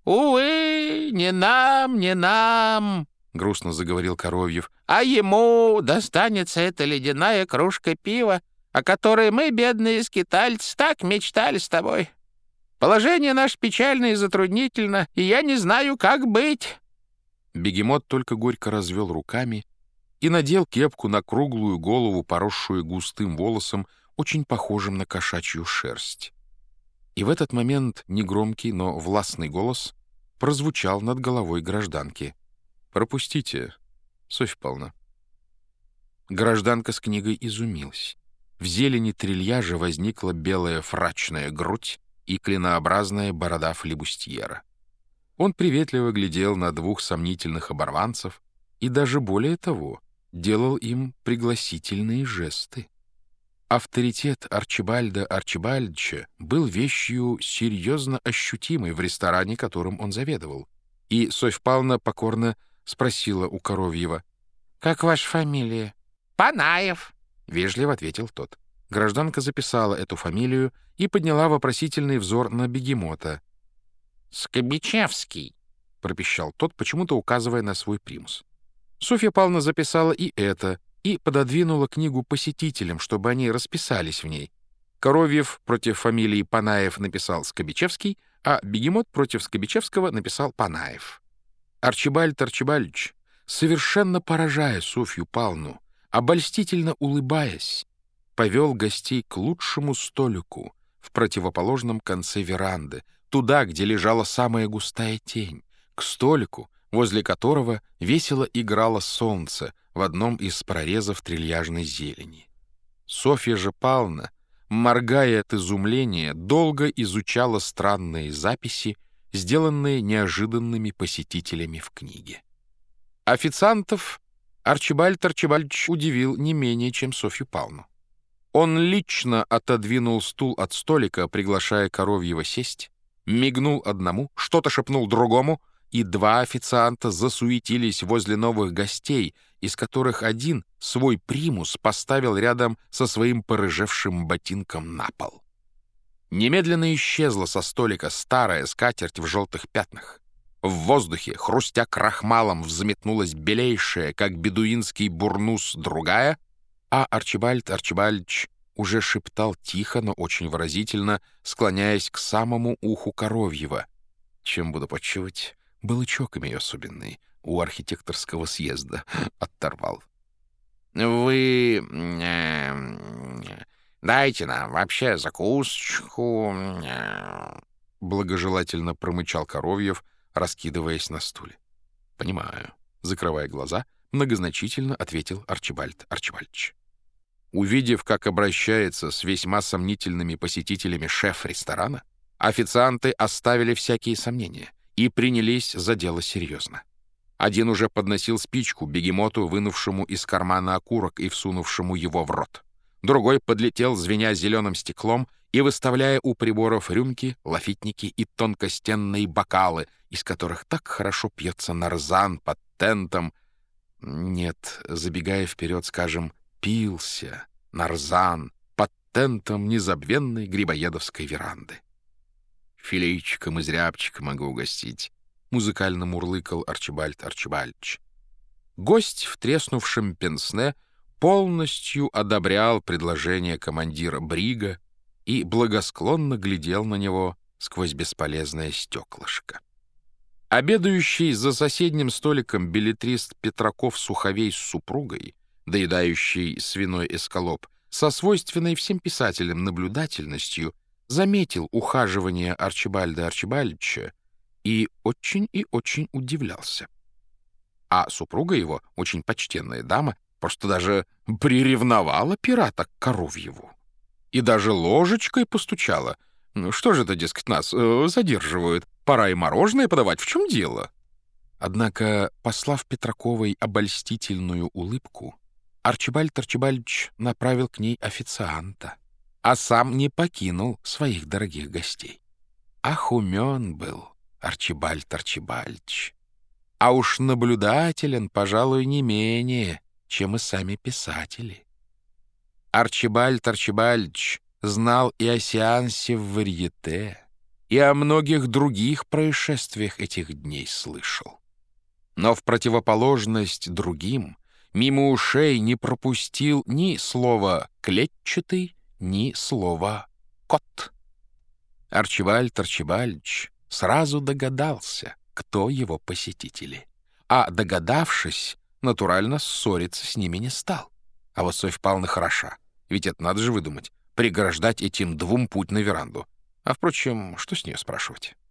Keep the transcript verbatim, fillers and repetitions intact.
«Увы, не нам, не нам», — грустно заговорил Коровьев, «а ему достанется эта ледяная кружка пива, о которой мы, бедные скитальцы, так мечтали с тобой. Положение наше печально и затруднительно, и я не знаю, как быть». Бегемот только горько развел руками и надел кепку на круглую голову, поросшую густым волосом, очень похожим на кошачью шерсть. И в этот момент негромкий, но властный голос прозвучал над головой гражданки. «Пропустите, Софья Павловна». Гражданка с книгой изумилась. В зелени трильяжа возникла белая фрачная грудь и клинообразная борода флибустьера. Он приветливо глядел на двух сомнительных оборванцев и даже более того делал им пригласительные жесты. Авторитет Арчибальда Арчибальдовича был вещью серьезно ощутимой в ресторане, которым он заведовал. И Софья Павловна покорно спросила у Коровьева: «Как ваша фамилия?» «Панаев», — вежливо ответил тот. Гражданка записала эту фамилию и подняла вопросительный взор на бегемота. «Скобичевский», — пропищал тот, почему-то указывая на свой примус. Софья Павловна записала и это, и пододвинула книгу посетителям, чтобы они расписались в ней. Коровьев против фамилии Панаев написал Скобичевский, а бегемот против Скобичевского написал Панаев. Арчибальд Арчибальдович, совершенно поражая Софью Павловну, обольстительно улыбаясь, повел гостей к лучшему столику в противоположном конце веранды, туда, где лежала самая густая тень, к столику, возле которого весело играло солнце в одном из прорезов трильяжной зелени. Софья же Павловна, моргая от изумления, долго изучала странные записи, сделанные неожиданными посетителями в книге. Официантов Арчибальд Арчибальдович удивил не менее, чем Софью Павловну. Он лично отодвинул стул от столика, приглашая Коровьева сесть, мигнул одному, что-то шепнул другому, и два официанта засуетились возле новых гостей, из которых один свой примус поставил рядом со своим порыжевшим ботинком на пол. Немедленно исчезла со столика старая скатерть в желтых пятнах. В воздухе, хрустя крахмалом, взметнулась белейшая, как бедуинский бурнус, другая, а Арчибальд Арчибальдович уже шептал тихо, но очень выразительно, склоняясь к самому уху Коровьева: «Чем буду почивать? Балычок имею особенный, у архитекторского съезда оторвал». «Вы э, дайте нам вообще закусочку», э, — благожелательно промычал Коровьев, раскидываясь на стуле. «Понимаю», — закрывая глаза, многозначительно ответил Арчибальд Арчибальдович. Увидев, как обращается с весьма сомнительными посетителями шеф ресторана, официанты оставили всякие сомнения и принялись за дело серьезно. Один уже подносил спичку бегемоту, вынувшему из кармана окурок и всунувшему его в рот. Другой подлетел, звеня зеленым стеклом и выставляя у приборов рюмки, лафитники и тонкостенные бокалы, из которых так хорошо пьется нарзан под тентом. Нет, забегая вперед, скажем, пился нарзан под тентом незабвенной грибоедовской веранды. «Филейчиком из рябчика могу угостить», — музыкально мурлыкал Арчибальд Арчибальдович. Гость в треснувшем пенсне полностью одобрял предложение командира брига и благосклонно глядел на него сквозь бесполезное стеклышко. Обедающий за соседним столиком беллетрист Петраков-Суховей с супругой, доедающий свиной эскалоп, со свойственной всем писателям наблюдательностью, заметил ухаживание Арчибальда Арчибальдовича и очень и очень удивлялся. А супруга его, очень почтенная дама, просто даже приревновала пирата к Коровьеву. И даже ложечкой постучала. «Ну что же это, дескать, нас э, задерживают? Пора и мороженое подавать, в чем дело?» Однако, послав Петраковой обольстительную улыбку, Арчибальд Арчибальдович направил к ней официанта, а сам не покинул своих дорогих гостей. Ах, умен был Арчибальд Арчибальдович, а уж наблюдателен, пожалуй, не менее, чем и сами писатели. Арчибальд Арчибальдович знал и о сеансе в варьете, и о многих других происшествиях этих дней слышал. Но в противоположность другим мимо ушей не пропустил ни слова «клетчатый», ни слова «кот». Арчибальд Арчибальдыч сразу догадался, кто его посетители, а, догадавшись, натурально ссориться с ними не стал. А вот Софья Павловна хороша, ведь это надо же выдумать, преграждать этим двум путь на веранду. А, впрочем, что с нее спрашивать?